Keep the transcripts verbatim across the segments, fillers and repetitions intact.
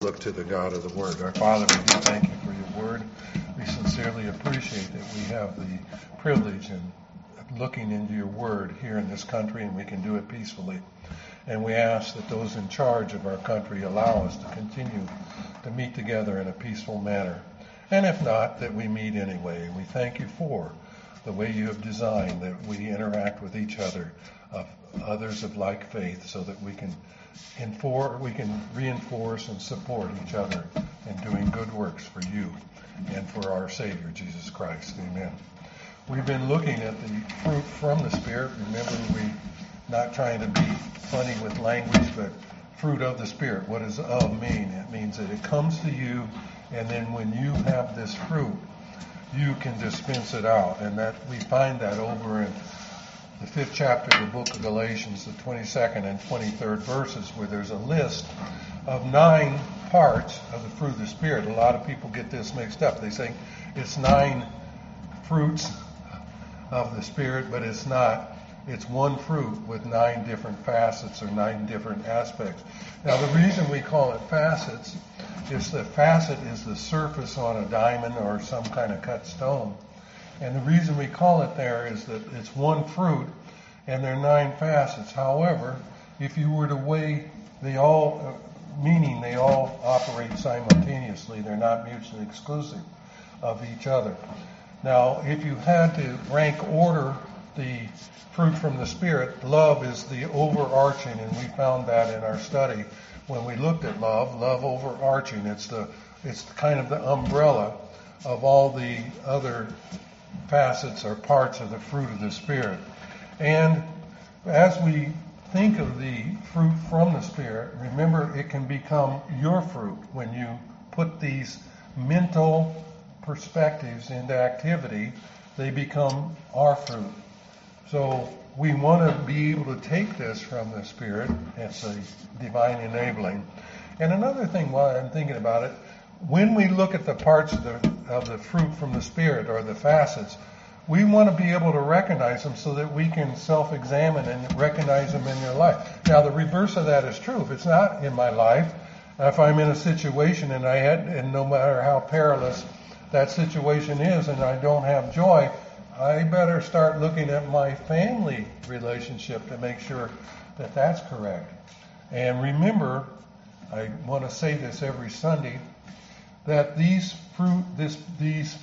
Look to the God of the Word. Our Father, we do thank you for your Word. We sincerely appreciate that we have the privilege in looking into your Word here in this country, and we can do it peacefully. And we ask that those in charge of our country allow us to continue to meet together in a peaceful manner. And if not, that we meet anyway. We thank you for the way you have designed that we interact with each other, of others of like faith, so that we can Enfor- we can reinforce and support each other in doing good works for you and for our Savior, Jesus Christ. Amen. We've been looking at the fruit from the Spirit. Remember, we're not trying to be funny with language, but fruit of the Spirit. What does of mean? It means that it comes to you, and then when you have this fruit, you can dispense it out. And that we find that over in the fifth chapter of the book of Galatians, the twenty-second and twenty-third verses, where there's a list of nine parts of the fruit of the Spirit. A lot of people get this mixed up. They think it's nine fruits of the Spirit, but it's not. It's one fruit with nine different facets or nine different aspects. Now, the reason we call it facets is the facet is the surface on a diamond or some kind of cut stone. And the reason we call it there is that it's one fruit and there are nine facets. However, if you were to weigh, they all, uh, meaning they all operate simultaneously. They're not mutually exclusive of each other. Now, if you had to rank order the fruit from the Spirit, love is the overarching, and we found that in our study when we looked at love. Love overarching. It's the it's kind of the umbrella of all the other facets or parts of the fruit of the Spirit. And as we think of the fruit from the Spirit, remember it can become your fruit when you put these mental perspectives into activity. They become our fruit. So we want to be able to take this from the Spirit. It's a divine enabling. And another thing while I'm thinking about it, when we look at the parts of the, of the fruit from the Spirit, or the facets, we want to be able to recognize them so that we can self-examine and recognize them in your life. Now, the reverse of that is true. If it's not in my life, if I'm in a situation and I had, and no matter how perilous that situation is, and I don't have joy, I better start looking at my family relationship to make sure that that's correct. And remember, I want to say this every Sunday, that these fruit, this, these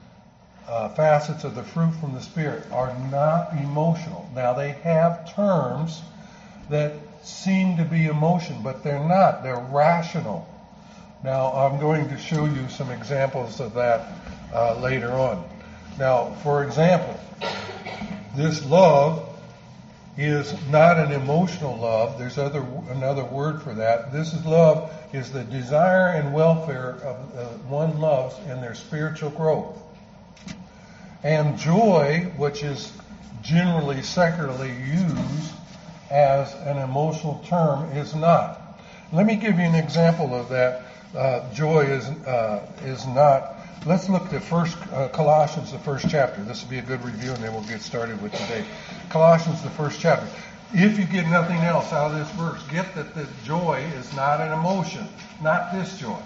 uh, facets of the fruit from the Spirit are not emotional. Now, they have terms that seem to be emotion, but they're not. They're rational. Now, I'm going to show you some examples of that uh, later on. Now, for example, this love is not an emotional love. There's other another word for that. This is love is the desire and welfare of uh, one loves in their spiritual growth. And joy, which is generally secularly used as an emotional term, is not. Let me give you an example of that. Uh, joy is uh, is not. Let's look at first uh, Colossians, the first chapter. This will be a good review, and then we'll get started with today. Colossians, the first chapter. If you get nothing else out of this verse, get that the joy is not an emotion, not this joy.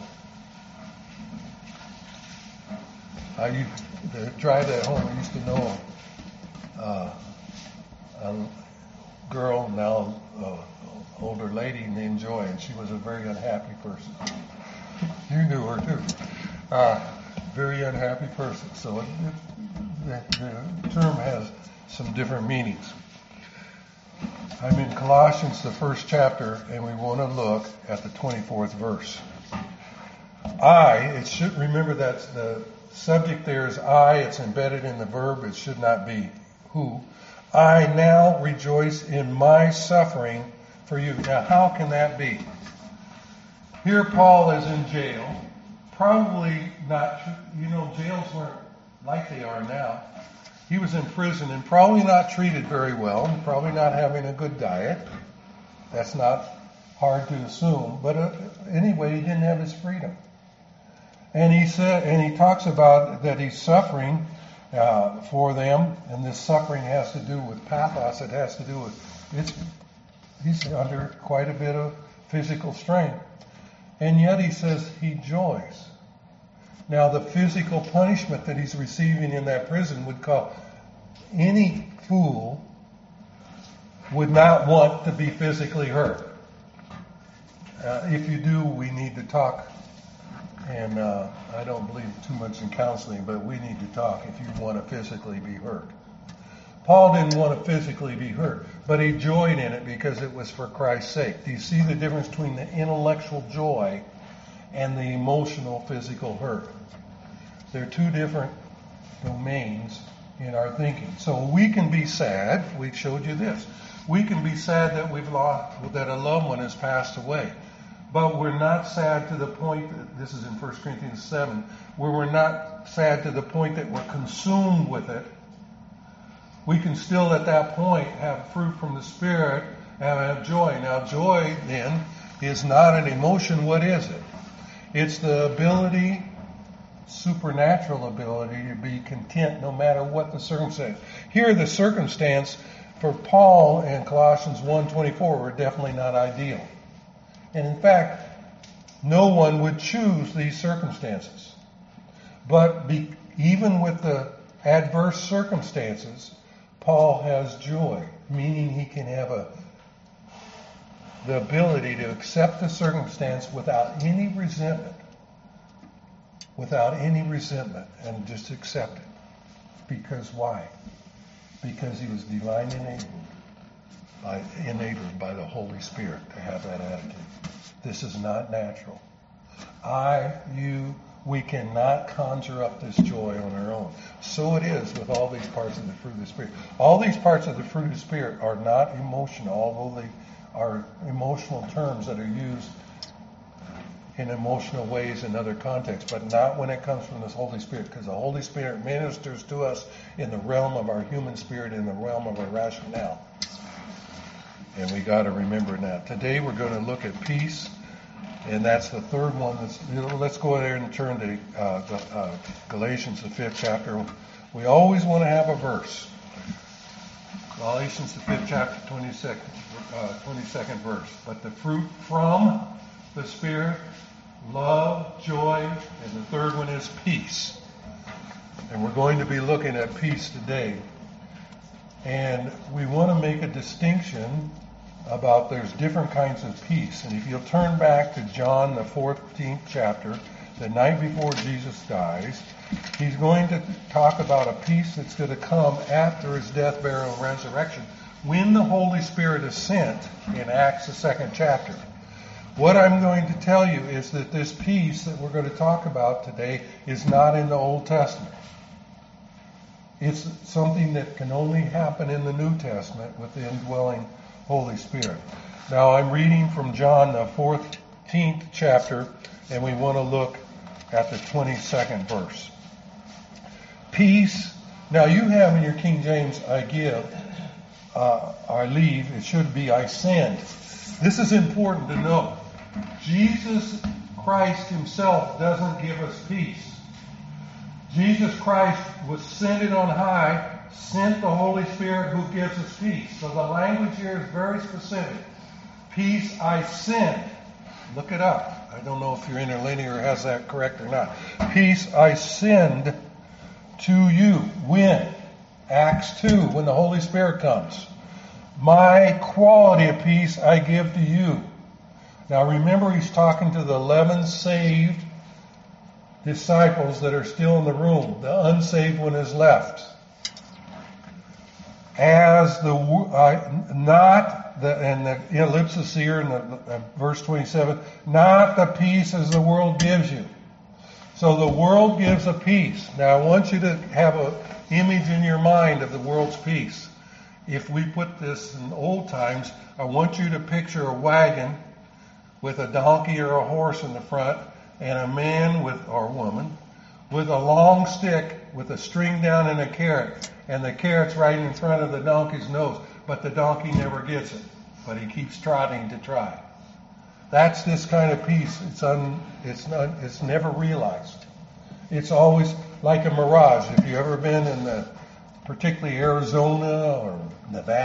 I used to try that at home. I used to know uh, a girl, now an older lady named Joy, and she was a very unhappy person. You knew her too. Uh, very unhappy person. So it, it, the, the term has some different meanings. I'm in Colossians, the first chapter, and we want to look at the twenty-fourth verse. I, it should, remember that the subject there is I, it's embedded in the verb, it should not be who. I now rejoice in my suffering for you. Now, how can that be? Here Paul is in jail. Probably not, you know, jails weren't like they are now. He was in prison and probably not treated very well, and probably not having a good diet. That's not hard to assume. But uh, anyway, he didn't have his freedom. And he said, and he talks about that he's suffering uh, for them, and this suffering has to do with pathos. It has to do with it's. He's under quite a bit of physical strain. And yet he says he joys. Now the physical punishment that he's receiving in that prison would cause any fool would not want to be physically hurt. Uh, if you do, we need to talk. And uh, I don't believe too much in counseling, but we need to talk if you want to physically be hurt. Paul didn't want to physically be hurt, but he joyed in it because it was for Christ's sake. Do you see the difference between the intellectual joy and the emotional physical hurt? They're two different domains in our thinking. So we can be sad. We showed you this. We can be sad that we've lost, that a loved one has passed away. But we're not sad to the point, that, this is in First Corinthians seven, where we're not sad to the point that we're consumed with it. We can still at that point have fruit from the Spirit and have joy. Now joy then is not an emotion. What is it? It's the ability, supernatural ability to be content no matter what the circumstance. Here the circumstance for Paul in Colossians one twenty-four were definitely not ideal. And in fact, no one would choose these circumstances. But be, even with the adverse circumstances, Paul has joy, meaning he can have a the ability to accept the circumstance without any resentment. Without any resentment, and just accept it. Because why? Because he was divinely enabled by, enabled by the Holy Spirit to have that attitude. This is not natural. I, you, we cannot conjure up this joy on our own. So it is with all these parts of the fruit of the Spirit. All these parts of the fruit of the Spirit are not emotional, although they are emotional terms that are used in emotional ways in other contexts, but not when it comes from the Holy Spirit, because the Holy Spirit ministers to us in the realm of our human spirit, in the realm of our rationale. And we got to remember that. Today we're going to look at peace, and that's the third one. That's, you know, let's go there and turn to uh, the, uh, Galatians, the fifth chapter. We always want to have a verse. Galatians, the fifth chapter, twenty-second, uh, twenty-second verse. But the fruit from the Spirit, love, joy, and the third one is peace. And we're going to be looking at peace today. And we want to make a distinction about there's different kinds of peace. And if you'll turn back to John, the fourteenth chapter, the night before Jesus dies, he's going to talk about a peace that's going to come after his death, burial, and resurrection when the Holy Spirit is sent in Acts, the second chapter. What I'm going to tell you is that this peace that we're going to talk about today is not in the Old Testament. It's something that can only happen in the New Testament with the indwelling Holy Spirit. Now I'm reading from John, the fourteenth chapter, and we want to look at the twenty-second verse. Peace. Now you have in your King James, I give, uh, I leave. It should be I send. This is important to know. Jesus Christ himself doesn't give us peace. Jesus Christ was ascended on high, sent the Holy Spirit who gives us peace. So the language here is very specific. Peace I send. Look it up. I don't know if your interlinear has that correct or not. Peace I send to you. When? Acts two, when the Holy Spirit comes. My quality of peace I give to you. Now remember, he's talking to the eleven saved disciples that are still in the room. The unsaved one is left. As the uh, not the and the ellipsis here in the, uh, verse twenty-seven, not the peace as the world gives you. So the world gives a peace. Now I want you to have an image in your mind of the world's peace. If we put this in old times, I want you to picture a wagon with a donkey or a horse in the front, and a man with or woman with a long stick with a string down and a carrot, and the carrot's right in front of the donkey's nose, but the donkey never gets it, but he keeps trotting to try. That's this kind of peace. It's un, it's not, it's never realized. It's always like a mirage. If you've ever been in the, particularly Arizona or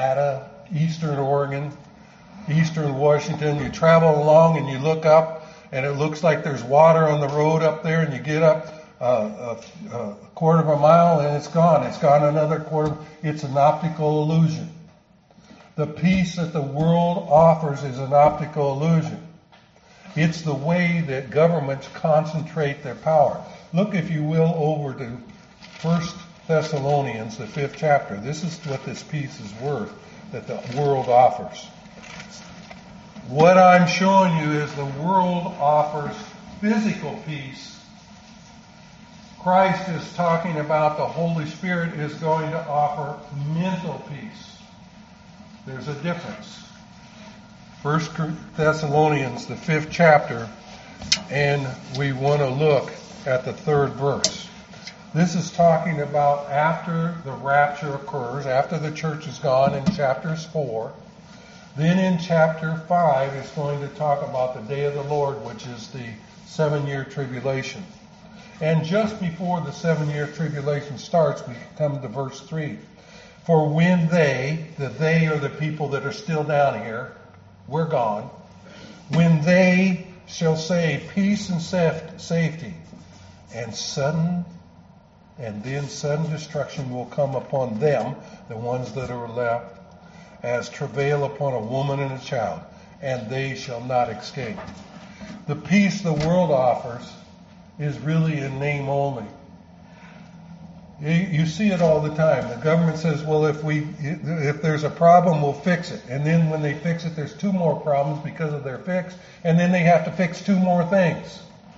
Nevada, Eastern Oregon, Eastern Washington, you travel along and you look up and it looks like there's water on the road up there, and you get up uh, a, a quarter of a mile and it's gone. It's gone another quarter. It's an optical illusion. The peace that the world offers is an optical illusion. It's the way that governments concentrate their power. Look, if you will, over to First Thessalonians, the fifth chapter. This is what this peace is worth that the world offers. What I'm showing you is the world offers physical peace. Christ is talking about the Holy Spirit is going to offer mental peace. There's a difference. First Thessalonians, the fifth chapter, and we want to look at the third verse. This is talking about after the rapture occurs, after the church is gone in chapters four. Then in chapter five, it's going to talk about the day of the Lord, which is the seven-year tribulation. And just before the seven-year tribulation starts, we come to verse three. For when they, the they are the people that are still down here, we're gone, when they shall say peace and safety, and sudden, and then sudden destruction will come upon them, the ones that are left, as travail upon a woman and a child, and they shall not escape. The peace the world offers is really in name only. You see it all the time. The government says, well, if we, if there's a problem, we'll fix it. And then when they fix it, there's two more problems because of their fix. And then they have to fix two more things.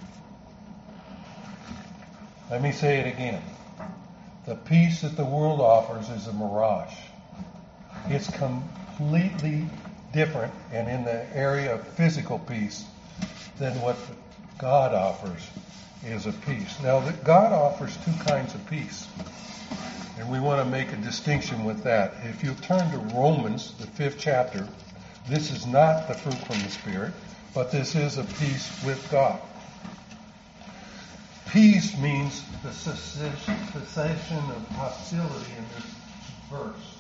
Let me say it again. The peace that the world offers is a mirage. It's completely different and in the area of physical peace than what God offers is a peace. Now, God offers two kinds of peace, and we want to make a distinction with that. If you turn to Romans, the fifth chapter, this is not the fruit from the Spirit, but this is a peace with God. Peace means the cessation, cessation of hostility in this verse.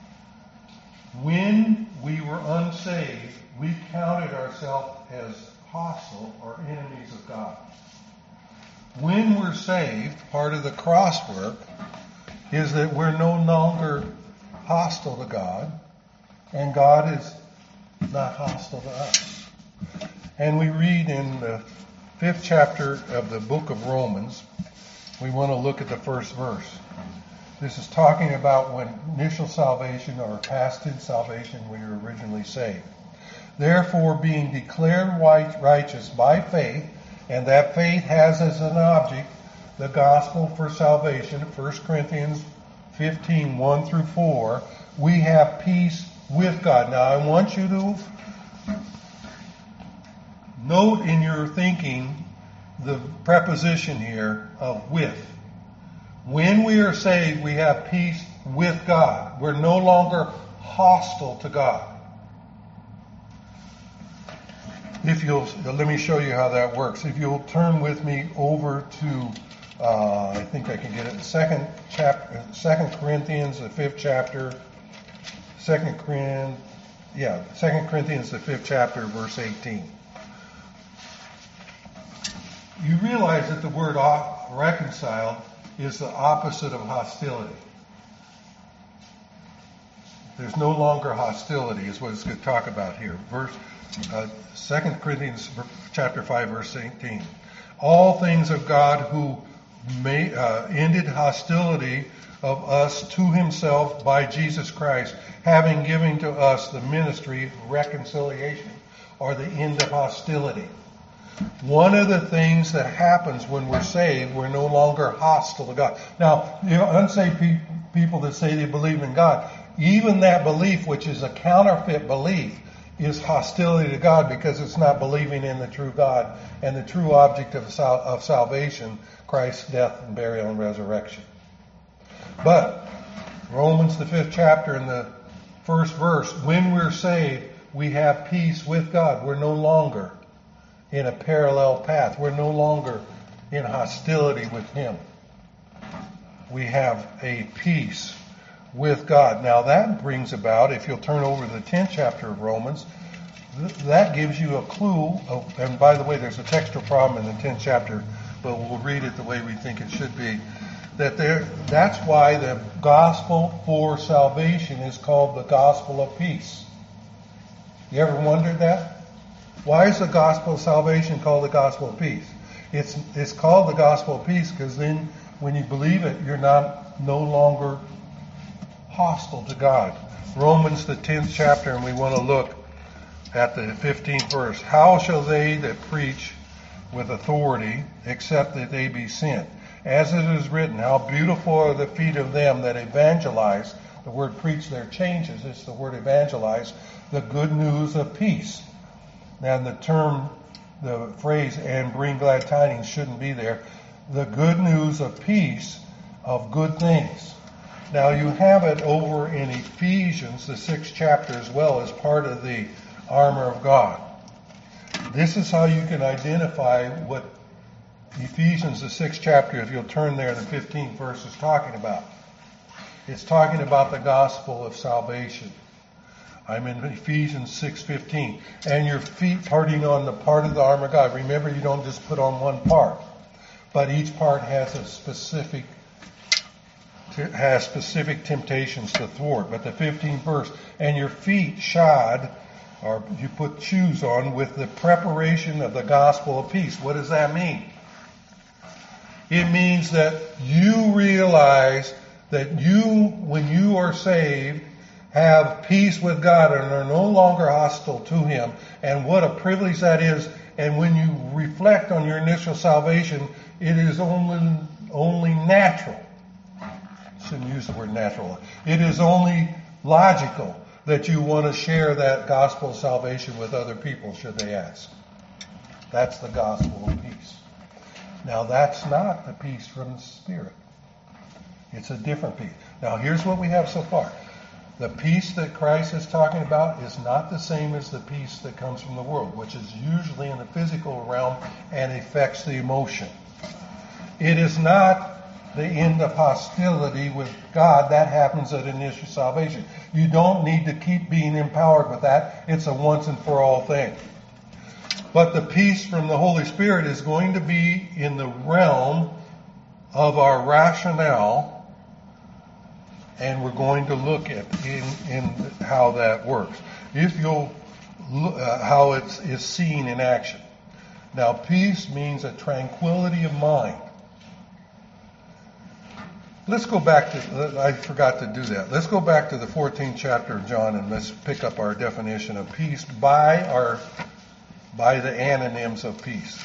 When we were unsaved, we counted ourselves as hostile or enemies of God. When we're saved, part of the cross work is that we're no longer hostile to God, and God is not hostile to us. And we read in the fifth chapter of the book of Romans, we want to look at the first verse. This is talking about when initial salvation or past tense salvation we were originally saved. Therefore, being declared righteous by faith, and that faith has as an object the gospel for salvation, First Corinthians fifteen, one through four, we have peace with God. Now, I want you to note in your thinking the preposition here of with. When we are saved, we have peace with God. We're no longer hostile to God. If you'll, let me show you how that works. If you'll turn with me over to, uh, I think I can get it, second chapter, Second Corinthians, the fifth chapter, Second Corinthians, yeah, Second Corinthians, the fifth chapter, verse eighteen. You realize that the word reconciled is the opposite of hostility. There's no longer hostility, is what it's going to talk about here. Verse uh, Second Corinthians chapter five, verse eighteen. All things of God who may, uh, ended hostility of us to himself by Jesus Christ, having given to us the ministry of reconciliation, or the end of hostility. One of the things that happens when we're saved, we're no longer hostile to God. Now, you know, unsaved pe- people that say they believe in God, even that belief, which is a counterfeit belief, is hostility to God because it's not believing in the true God and the true object of, sal- of salvation, Christ's death and burial and resurrection. But Romans, the fifth chapter, in the first verse, when we're saved, we have peace with God. We're no longer in a parallel path. We're no longer in hostility with Him. We have a peace with God. Now that brings about, if you'll turn over to the tenth chapter of Romans, th- that gives you a clue. Of, and by the way, there's a textual problem in the tenth chapter, but we'll read it the way we think it should be. That there, that's why the gospel for salvation is called the gospel of peace. You ever wondered that? Why is the gospel of salvation called the gospel of peace? It's it's called the gospel of peace because then when you believe it, you're not no longer hostile to God. Romans, the tenth chapter, and we want to look at the fifteenth verse. How shall they that preach with authority except that they be sent? As it is written, how beautiful are the feet of them that evangelize. The word preach there changes. It's the word evangelize. The good news of peace. Now the term, the phrase, and bring glad tidings shouldn't be there. The good news of peace, of good things. Now you have it over in Ephesians, the sixth chapter, as well as part of the armor of God. This is how you can identify what Ephesians, the sixth chapter, if you'll turn there, the fifteenth verse is talking about. It's talking about the gospel of salvation. I'm in Ephesians six fifteen. And your feet parting on the part of the armor of God. Remember, you don't just put on one part, but each part has a specific has specific temptations to thwart. But the fifteenth verse, and your feet shod, or you put shoes on, with the preparation of the gospel of peace. What does that mean? It means that you realize that you, when you are saved, have peace with God and are no longer hostile to Him. And what a privilege that is. And when you reflect on your initial salvation, it is only, only natural. Shouldn't use the word natural. It is only logical that you want to share that gospel of salvation with other people should they ask. That's the gospel of peace. Now that's not the peace from the Spirit. It's a different peace. Now here's what we have so far. The peace that Christ is talking about is not the same as the peace that comes from the world, which is usually in the physical realm and affects the emotion. It is not the end of hostility with God. That happens at initial salvation. You don't need to keep being empowered with that. It's a once and for all thing. But the peace from the Holy Spirit is going to be in the realm of our rationale, and we're going to look at in, in how that works. If you'll look, uh, how it's is seen in action. Now, peace means a tranquility of mind. Let's go back to, I forgot to do that. Let's go back to the fourteenth chapter of John and let's pick up our definition of peace by our by the antonyms of peace.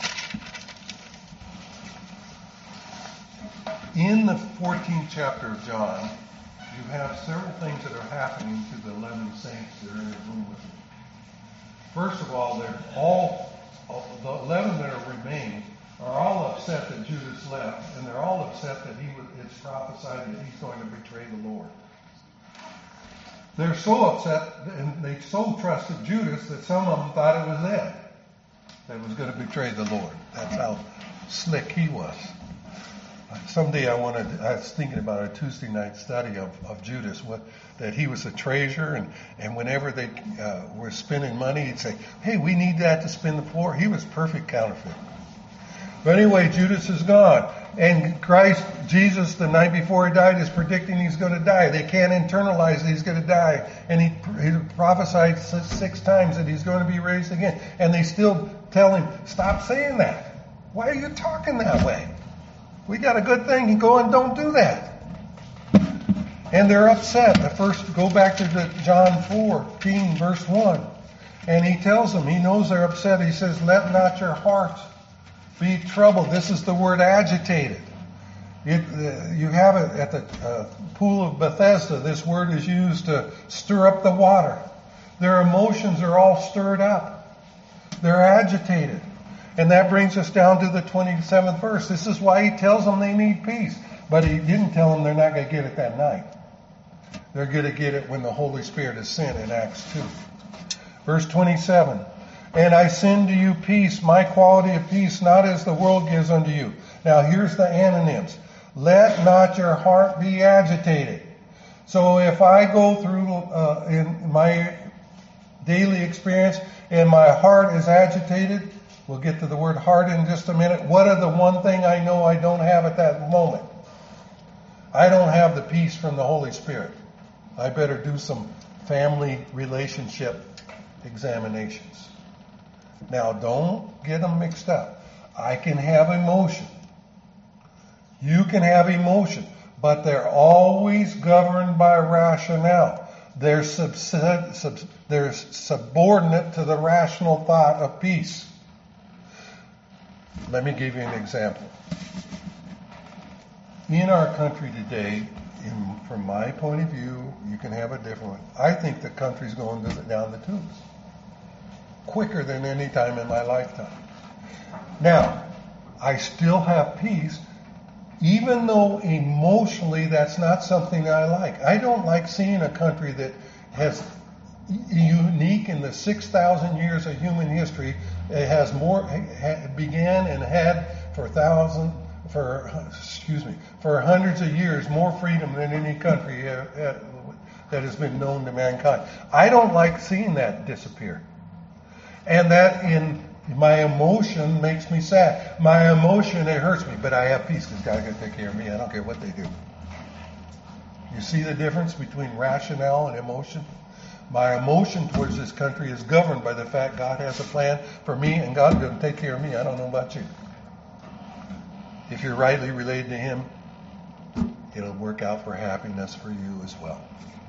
In the fourteenth chapter of John, you have several things that are happening to the eleven saints that are in the room with you. First of all, they're all, the eleven that are remained are all upset that Judas left, and they're all upset that he was, it's prophesied that he's going to betray the Lord. They're so upset, and they so trusted Judas that some of them thought it was them that was going to betray the Lord. That's how slick he was. Someday I wanted, I was thinking about a Tuesday night study of, of Judas, what, that he was a treasurer, and, and whenever they uh, were spending money, he'd say, hey, we need that to spend the poor. He was perfect counterfeit. But anyway, Judas is gone. And Christ, Jesus, the night before he died, is predicting he's going to die. They can't internalize that he's going to die. And he, he prophesied six times that he's going to be raised again. And they still tell him, stop saying that. Why are you talking that way? We got a good thing. You go and don't do that. And they're upset. At first, go back to the John fourteen, verse one. And he tells them, he knows they're upset. He says, let not your hearts be troubled. This is the word agitated. It, uh, you have it at the uh, pool of Bethesda. This word is used to stir up the water. Their emotions are all stirred up. They're agitated. And that brings us down to the twenty-seventh verse. This is why he tells them they need peace. But he didn't tell them they're not going to get it that night. They're going to get it when the Holy Spirit is sent in Acts two. Verse twenty-seven. And I send to you peace, my quality of peace, not as the world gives unto you. Now here's the antonyms. Let not your heart be agitated. So if I go through uh, in my daily experience and my heart is agitated. We'll get to the word heart in just a minute. What are the one thing I know I don't have at that moment? I don't have the peace from the Holy Spirit. I better do some family relationship examinations. Now, don't get them mixed up. I can have emotion. You can have emotion, but they're always governed by rationale. They're, subsidi- sub- they're subordinate to the rational thought of peace. Let me give you an example. In our country today, in, from my point of view, you can have a different one. I think the country's going down the tubes quicker than any time in my lifetime. Now, I still have peace, even though emotionally that's not something I like. I don't like seeing a country that has unique in the six thousand years of human history. It has more, began and had for thousand, for, excuse me, for hundreds of years more freedom than any country that has been known to mankind. I don't like seeing that disappear. And that in my emotion makes me sad. My emotion, it hurts me, but I have peace because God's going to take care of me. I don't care what they do. You see the difference between rationale and emotion? My emotion towards this country is governed by the fact God has a plan for me and God's going to take care of me. I don't know about you. If you're rightly related to Him, it'll work out for happiness for you as well.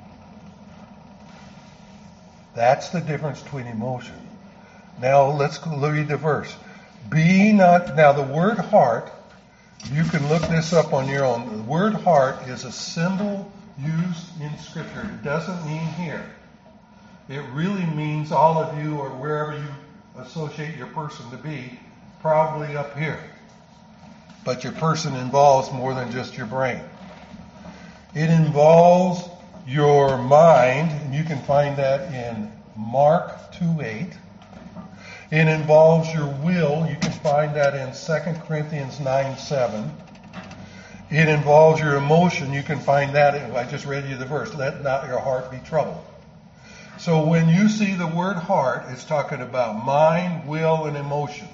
That's the difference between emotion. Now let's read the verse. Be not, now the word heart, you can look this up on your own. The word heart is a symbol used in Scripture. It doesn't mean here. It really means all of you or wherever you associate your person to be, probably up here. But your person involves more than just your brain. It involves your mind, and you can find that in Mark two eight. It involves your will. You can find that in Second Corinthians nine seven. It involves your emotion. You can find that in, I just read you the verse, let not your heart be troubled. So when you see the word heart, it's talking about mind, will, and emotion.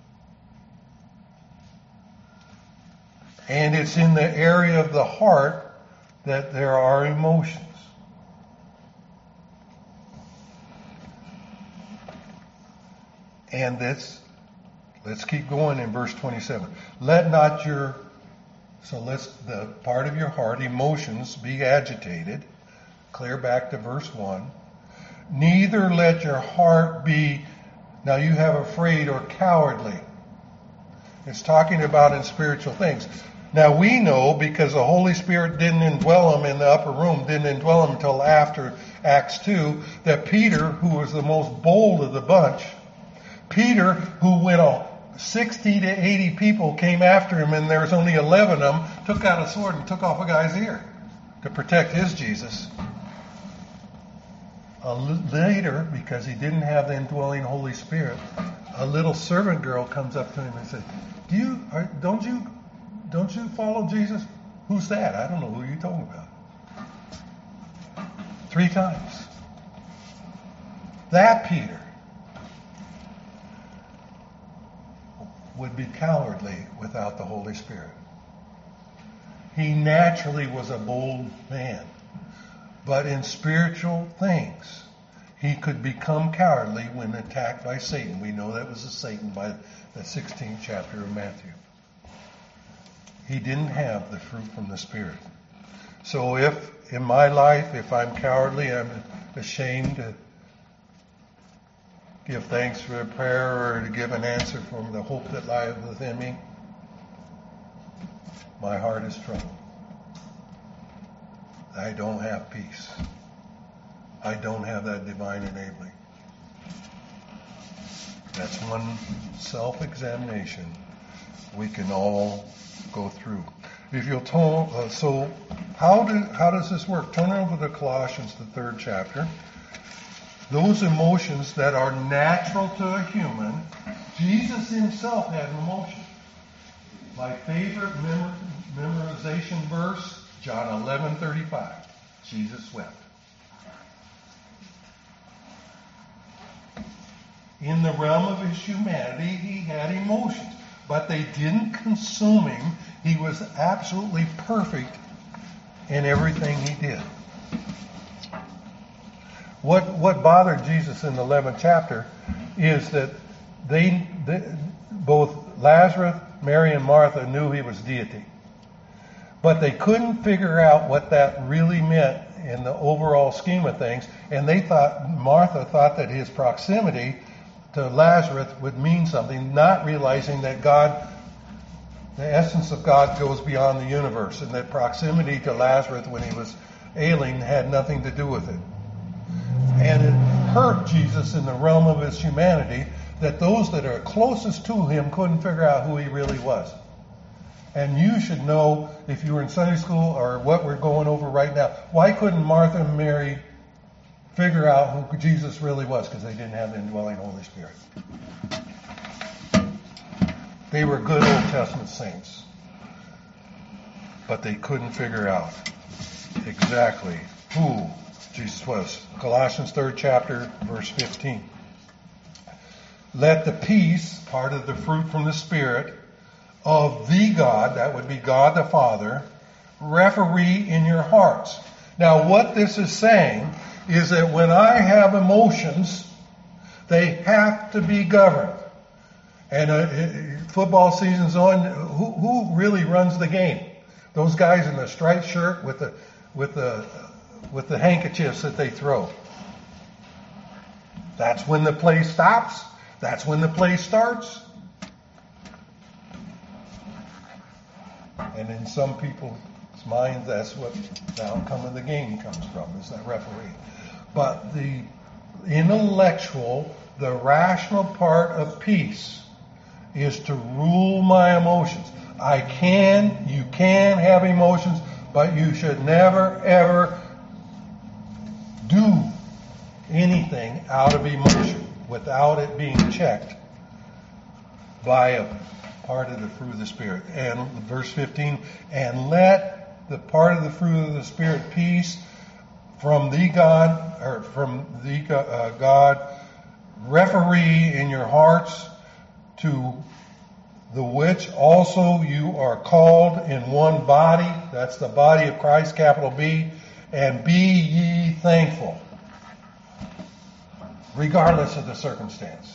And it's in the area of the heart that there are emotions. And this, let's keep going in verse twenty-seven. Let not your, so let's, the part of your heart, emotions, be agitated. Clear back to verse one. Neither let your heart be, now you have afraid or cowardly. It's talking about in spiritual things. Now we know, because the Holy Spirit didn't indwell him in the upper room, didn't indwell him until after Acts two, that Peter, who was the most bold of the bunch, Peter, who went on sixty to eighty people came after him and there was only eleven of them, took out a sword and took off a guy's ear to protect his Jesus. A l- later, because he didn't have the indwelling Holy Spirit, a little servant girl comes up to him and says, "Do you, are, don't you, don't you follow Jesus?" "Who's that?" "I don't know who you're talking about." Three times. That Peter would be cowardly without the Holy Spirit. He naturally was a bold man. But in spiritual things, he could become cowardly when attacked by Satan. We know that was a Satan by the sixteenth chapter of Matthew. He didn't have the fruit from the Spirit. So if in my life, if I'm cowardly, I'm ashamed to give thanks for a prayer or to give an answer from the hope that lies within me, my heart is troubled. I don't have peace. I don't have that divine enabling. That's one self-examination we can all go through. If you'll turn, uh, so how do how does this work? Turn over to Colossians, the third chapter. Those emotions that are natural to a human, Jesus himself had an emotion. My favorite memor- memorization verse, John eleven thirty-five. Jesus wept. in the realm of his humanity, he had emotions. But they didn't consume him. He was absolutely perfect in everything he did. What what bothered Jesus in the eleventh chapter is that they, they both Lazarus, Mary, and Martha knew he was deity. But they couldn't figure out what that really meant in the overall scheme of things. And they thought, Martha thought that his proximity to Lazarus would mean something, not realizing that God, the essence of God goes beyond the universe, and that proximity to Lazarus when he was ailing had nothing to do with it. And it hurt Jesus in the realm of his humanity that those that are closest to him couldn't figure out who he really was. And you should know, if you were in Sunday school or what we're going over right now, why couldn't Martha and Mary figure out who Jesus really was? Because they didn't have the indwelling Holy Spirit. They were good Old Testament saints. But they couldn't figure out exactly who Jesus was. Colossians third chapter, verse fifteen. Let the peace, part of the fruit from the Spirit, of the God, that would be God the Father, referee in your hearts. Now what this is saying is that when I have emotions, they have to be governed. And uh, football season's on, who, who really runs the game? Those guys in the striped shirt with the with the with the handkerchiefs that they throw. That's when the play stops. That's when the play starts. And in some people's minds, that's what the outcome of the game comes from, is that referee. But the intellectual, the rational part of peace is to rule my emotions. I can, you can have emotions, but you should never, ever do anything out of emotion without it being checked by a part of the fruit of the Spirit. And verse fifteen, and let the part of the fruit of the Spirit, peace, from the God, or from the uh, God, referee in your hearts, to the which also you are called in one body, that's the body of Christ, capital B, and be ye thankful, regardless of the circumstance.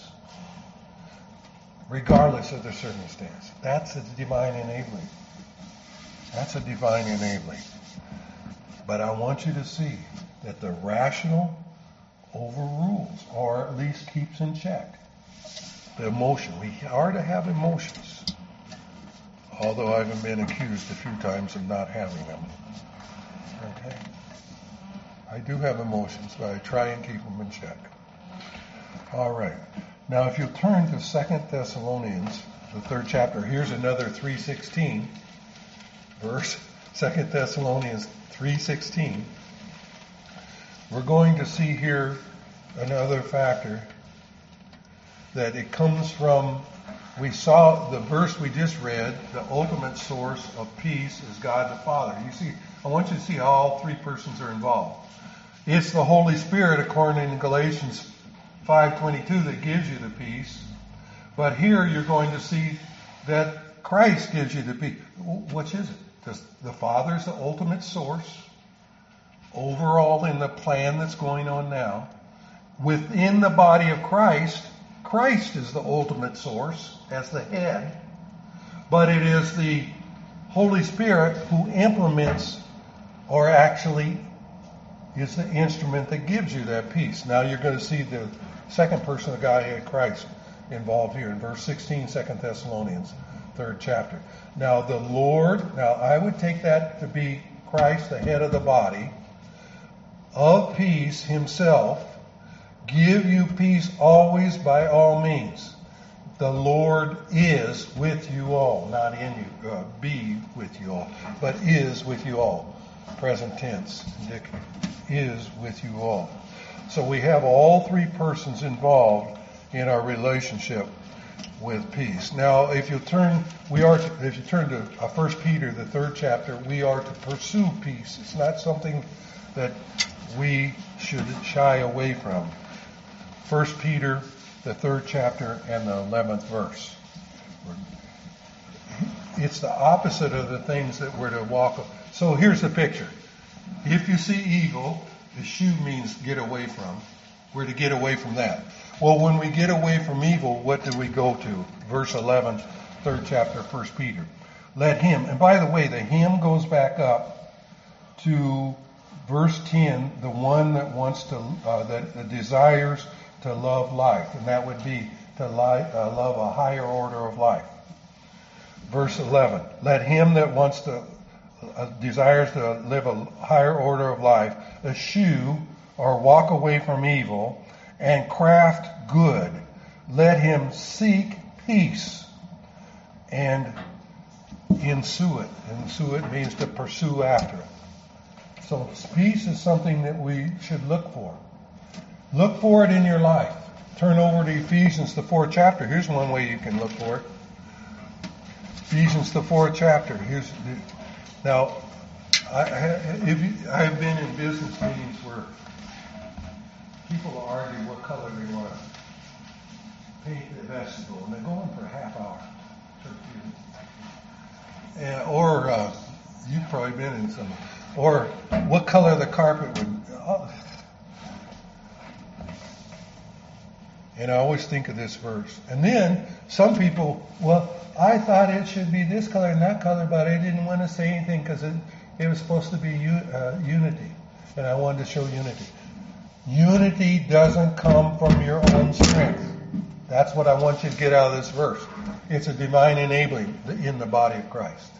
Regardless of the circumstance. That's a divine enabling. That's a divine enabling. But I want you to see that the rational overrules, or at least keeps in check, the emotion. We are to have emotions. Although I've been accused a few times of not having them. Okay? I do have emotions, but I try and keep them in check. All right. Now, if you turn to Second Thessalonians, the third chapter, here's another three sixteen verse. Second Thessalonians three sixteen. We're going to see here another factor that it comes from. We saw the verse we just read. The ultimate source of peace is God the Father. You see, I want you to see how all three persons are involved. It's the Holy Spirit, according to Galatians five twenty-two, that gives you the peace. But here you're going to see that Christ gives you the peace. Which is it? Does the Father is the ultimate source overall in the plan that's going on now. Within the body of Christ, Christ is the ultimate source as the head. But it is the Holy Spirit who implements, or actually is the instrument that gives you that peace. Now you're going to see the second person of Godhead, Christ, involved here in verse sixteen, Second Thessalonians, third chapter. Now the Lord, now I would take that to be Christ, the head of the body, of peace himself, give you peace always by all means. The Lord is with you all, not in you, uh, be with you all, but is with you all. Present tense, indicative, is with you all. So we have all three persons involved in our relationship with peace. Now, if you turn, we are to, if you turn to First Peter, the third chapter, we are to pursue peace. It's not something that we should shy away from. First Peter, the third chapter and the eleventh verse. It's the opposite of the things that we're to walk. So here's the picture. If you see evil, the shoe means get away from. We're to get away from that. Well, when we get away from evil, what do we go to? Verse eleven, third chapter, First Peter. Let him, and by the way, the him goes back up to verse ten, the one that wants to, uh, that desires to love life, and that would be to li- uh, love a higher order of life. Verse eleven, let him that wants to, uh, desires to live a higher order of life, eschew or walk away from evil and craft good. Let him seek peace and ensue it. Ensue it means to pursue after it. So peace is something that we should look for. Look for it in your life. Turn over to Ephesians, the fourth chapter. Here's one way you can look for it. Ephesians, the fourth chapter. Here's now. I, if you, I've been in business meetings where people argue what color they want to paint the vestibule, and they're going for a half hour. And, or uh, you've probably been in some. Or what color the carpet would. Oh. And I always think of this verse. And then some people, well, I thought it should be this color and that color, but I didn't want to say anything because it, it was supposed to be uh, unity. And I wanted to show unity. Unity doesn't come from your own strength. That's what I want you to get out of this verse. It's a divine enabling in the body of Christ.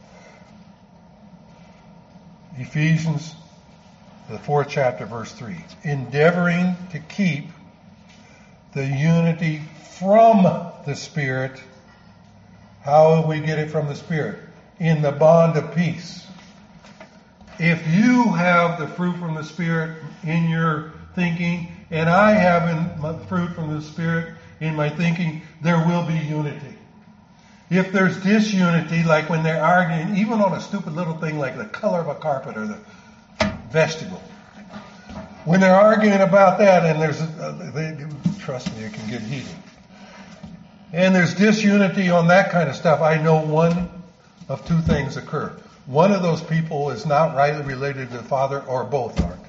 Ephesians, the fourth chapter, verse three. Endeavoring to keep the unity from the Spirit. How will we get it from the Spirit? In the bond of peace. If you have the fruit from the Spirit in your thinking, and I have the fruit from the Spirit in my thinking, there will be unity. If there's disunity, like when they're arguing, even on a stupid little thing like the color of a carpet or the vestibule, when they're arguing about that, and there's, uh, they, trust me, it can get heated. And there's disunity on that kind of stuff, I know one of two things occur. One of those people is not rightly related to the Father, or both aren't.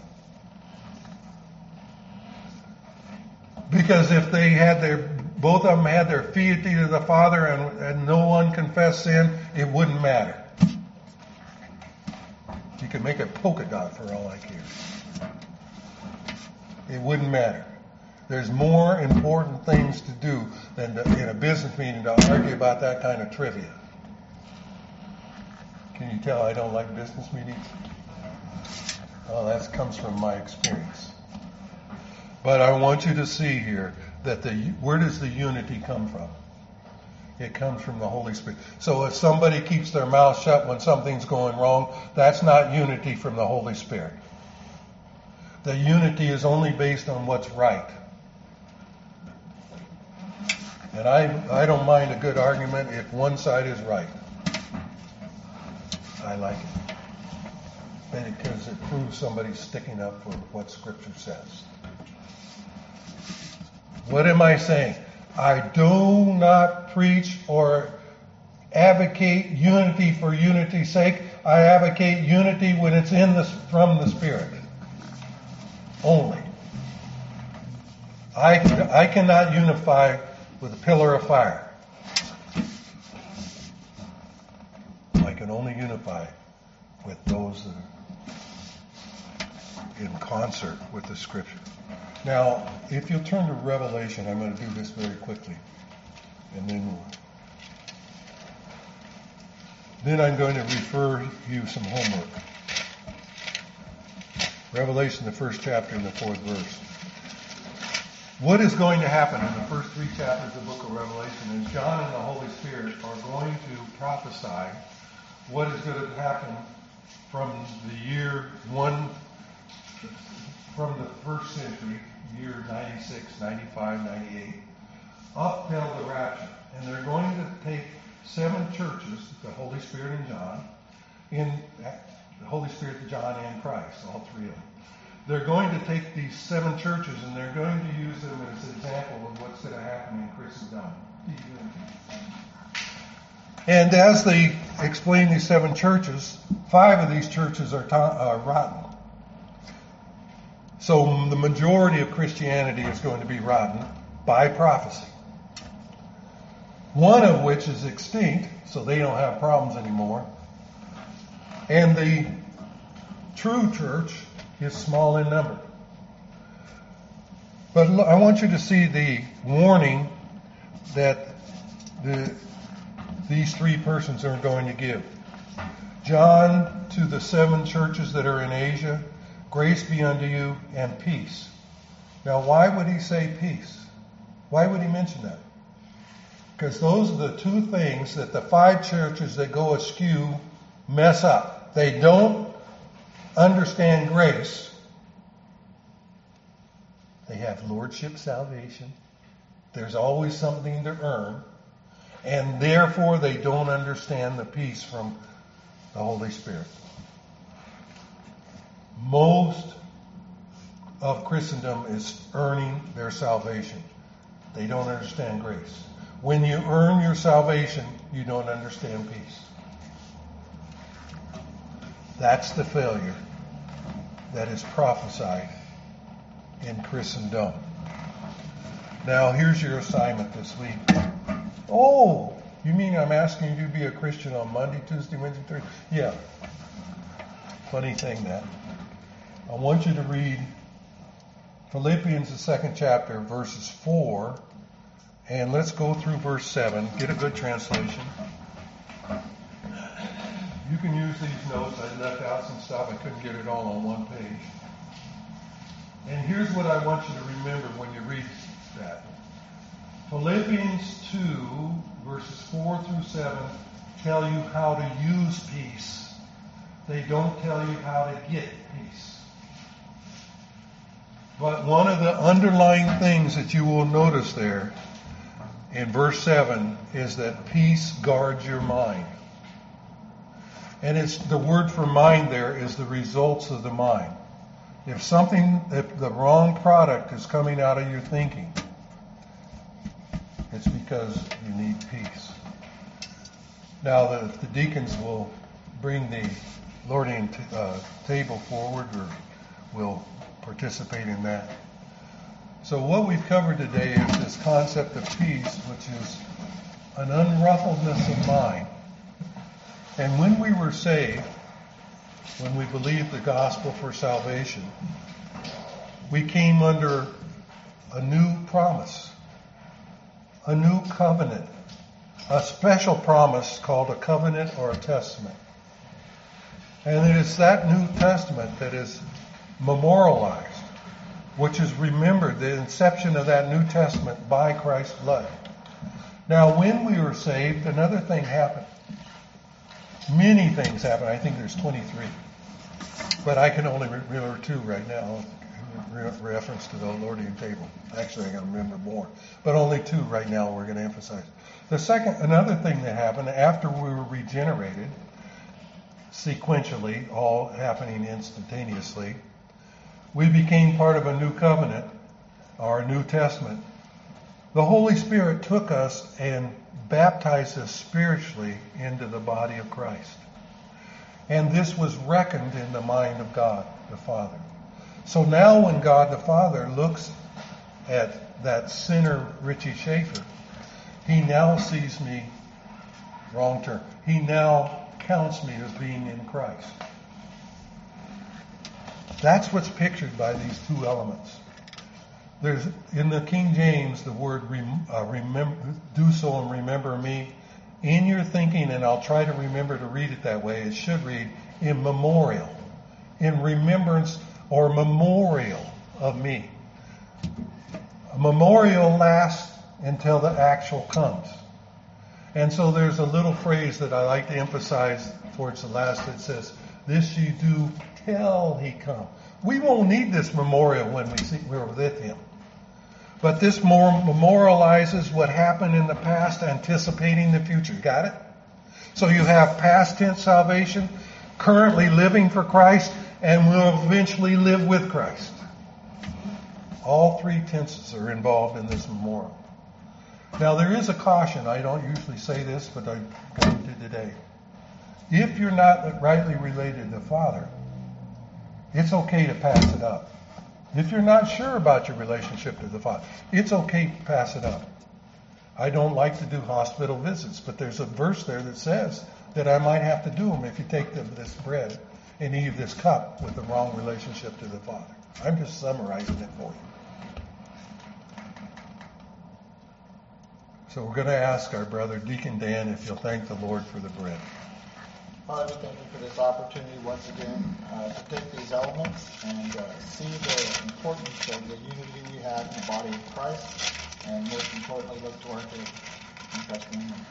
Because if they had their, both of them had their fealty to the Father and, and no one confessed sin, it wouldn't matter. You could make a polka dot for all I care. It wouldn't matter. There's more important things to do than to, in a business meeting to argue about that kind of trivia. Can you tell I don't like business meetings? Well, that comes from my experience. But I want you to see here that the, where does the unity come from? It comes from the Holy Spirit. So if somebody keeps their mouth shut when something's going wrong, that's not unity from the Holy Spirit. The unity is only based on what's right. And I, I don't mind a good argument if one side is right. I like it. Because it proves somebody's sticking up for what Scripture says. What am I saying? I do not preach or advocate unity for unity's sake. I advocate unity when it's in the, from the Spirit. Only. I, I cannot unify with a pillar of fire. I can only unify with those that are in concert with the Scripture. Now, if you'll turn to Revelation, I'm going to do this very quickly. And then we'll, then I'm going to refer you some homework. Revelation, the first chapter and the fourth verse. What is going to happen in the first three chapters of the book of Revelation is John and the Holy Spirit are going to prophesy what is going to happen from the year one, from the first century, year ninety-six, ninety-five, ninety-eight, up till the rapture. And they're going to take seven churches, the Holy Spirit and John, in the Holy Spirit, John, and Christ, all three of them. they're going to take these seven churches and they're going to use them as an example of what's going to happen in Christendom. And as they explain these seven churches, five of these churches are, to- are rotten. So the majority of Christianity is going to be rotten by prophecy. One of which is extinct, so they don't have problems anymore. And the true church is small in number. But I want you to see the warning that the, these three persons are going to give. John to the seven churches that are in Asia, grace be unto you and peace. Now, why would he say peace? Why would he mention that? Because those are the two things that the five churches that go askew mess up. They don't understand grace. They have lordship salvation. There's always something to earn. And therefore they don't understand the peace from the Holy Spirit. Most of Christendom is earning their salvation. They don't understand grace. When you earn your salvation, you don't understand peace. That's the failure that is prophesied in Christendom. Now, here's your assignment this week. Oh, you mean I'm asking you to be a Christian on Monday, Tuesday, Wednesday, Thursday? Yeah. Funny thing that. I want you to read Philippians, the second chapter, verses four, and let's go through verse seven. Get a good translation. You can use these notes. I left out some stuff. I couldn't get it all on one page. And here's what I want you to remember when you read that. Philippians two, verses four through seven, tell you how to use peace. They don't tell you how to get peace. But one of the underlying things that you will notice there in verse seven is that peace guards your mind. And it's the word for mind there is the results of the mind. If something, if the wrong product is coming out of your thinking, it's because you need peace. Now the, the deacons will bring the Lording t- uh, table forward, or will participate in that. So what we've covered today is this concept of peace, which is an unruffledness of mind. And when we were saved, when we believed the gospel for salvation, we came under a new promise, a new covenant, a special promise called a covenant or a testament. And it is that New Testament that is memorialized, which is remembered, the inception of that New Testament by Christ's blood. Now, when we were saved, another thing happened. Many things happened. I think there's twenty-three. But I can only remember two right now in reference to the Lording table. Actually, I can remember more. But only two right now we're going to emphasize. The second, another thing that happened after we were regenerated, sequentially, all happening instantaneously, we became part of a new covenant, our New Testament. The Holy Spirit took us and baptized us spiritually into the body of Christ. And this was reckoned in the mind of God, the Father. So now when God the Father looks at that sinner, Richie Schaefer, he now sees me, wrong term, he now counts me as being in Christ. That's what's pictured by these two elements. There's in the King James the word rem, uh, remember, do so and remember me. In your thinking, and I'll try to remember to read it that way, it should read in memorial, in remembrance or memorial of me. A memorial lasts until the actual comes. And so there's a little phrase that I like to emphasize towards the last that says, this you do till he come. We won't need this memorial when we see we're with him. But this more memorializes what happened in the past, anticipating the future. Got it? So you have past tense salvation, currently living for Christ, and will eventually live with Christ. All three tenses are involved in this memorial. Now, there is a caution. I don't usually say this, but I'm going to today. If you're not rightly related to the Father, it's okay to pass it up. If you're not sure about your relationship to the Father, it's okay to pass it up. I don't like to do hospital visits, but there's a verse there that says that I might have to do them if you take the, this bread and eat of this cup with the wrong relationship to the Father. I'm just summarizing it for you. So we're going to ask our brother Deacon Dan if you'll thank the Lord for the bread. Father, we thank you for this opportunity once again uh, to take these elements and uh, see the importance of the unity we have in the body of Christ, and most importantly, look to our faith and trust in Him.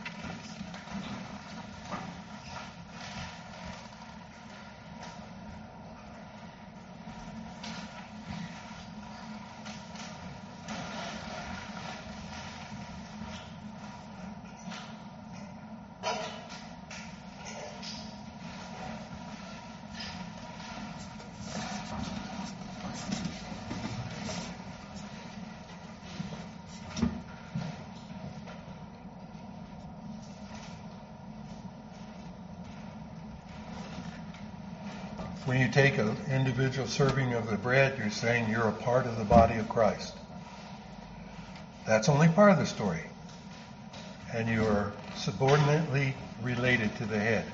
When you take an individual serving of the bread, you're saying you're a part of the body of Christ. That's only part of the story. And you are subordinately related to the head.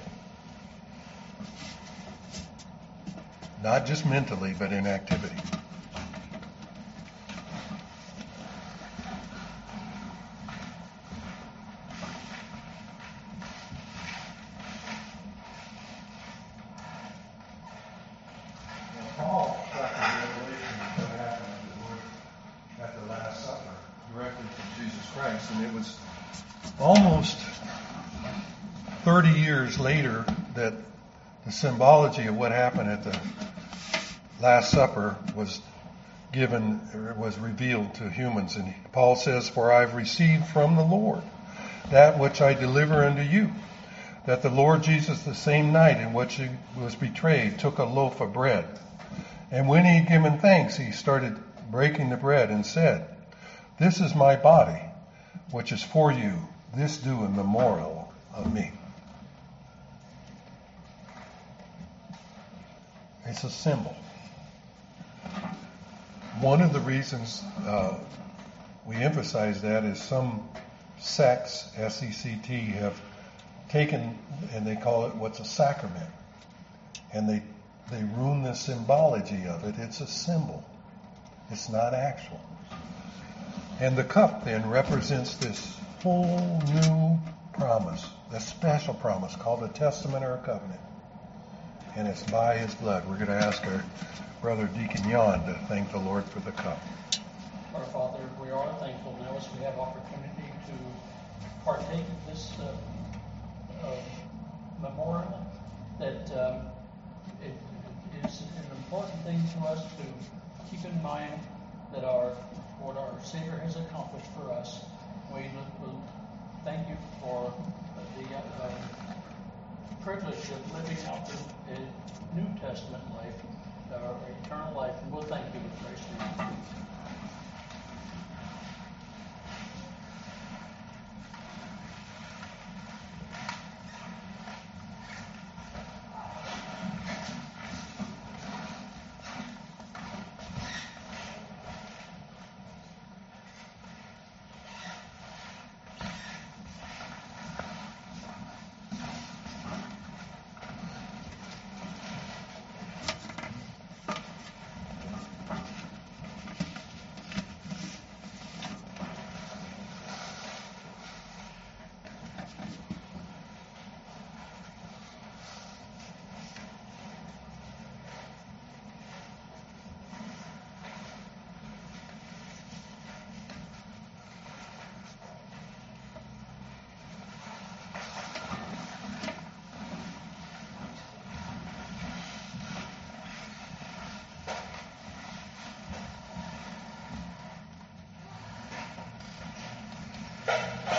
Not just mentally, but in activity. Paul got the revelation of what happened at the Lord at the Last Supper directly from Jesus Christ, and it was almost thirty years later that the symbology of what happened at the Last Supper was given, or was revealed to humans. And Paul says, "For I've received from the Lord that which I deliver unto you, that the Lord Jesus, the same night in which he was betrayed, took a loaf of bread. And when he had given thanks, he started breaking the bread and said, 'This is my body, which is for you. This do in memorial of me.'" It's a symbol. One of the reasons uh, we emphasize that is some sects, S E C T, have taken, and they call it what's a sacrament. And they they ruin the symbology of it. It's a symbol. It's not actual. And the cup then represents this whole new promise, a special promise called a testament or a covenant. And it's by his blood. We're going to ask our brother Deacon Jan to thank the Lord for the cup. Our Father, we are thankful now as we have opportunity to partake of this uh, uh, memorial, that um, it, it is an important thing to us to keep in mind that our what our Savior has accomplished for us. We look, thank you for the uh, privilege of living out the uh, New Testament life, our eternal life, and we'll thank you with Christ's name.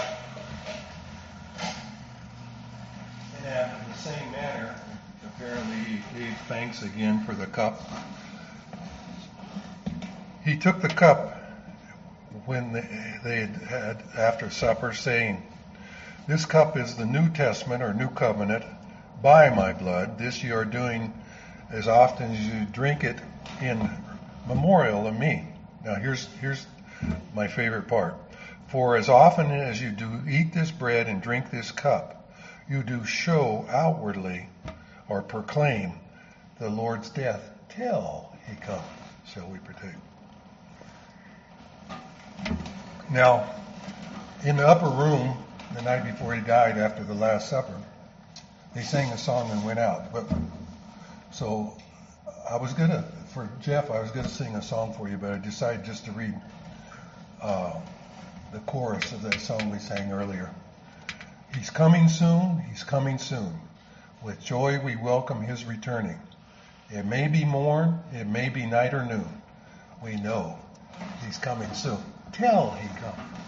Same manner, apparently he gave thanks again for the cup. He took the cup when they, they had, had after supper, saying, "This cup is the New Testament or New Covenant by my blood. This you are doing as often as you drink it in memorial of me." Now here's here's my favorite part. "For as often as you do eat this bread and drink this cup, you do show outwardly or proclaim the Lord's death till he come." Shall we partake? Now, in the upper room, the night before he died, after the Last Supper, they sang a song and went out. But so I was gonna, for Jeff, I was gonna sing a song for you, but I decided just to read uh, the chorus of that song we sang earlier. "He's coming soon, he's coming soon. With joy we welcome his returning. It may be morn, it may be night or noon. We know he's coming soon. Till he comes."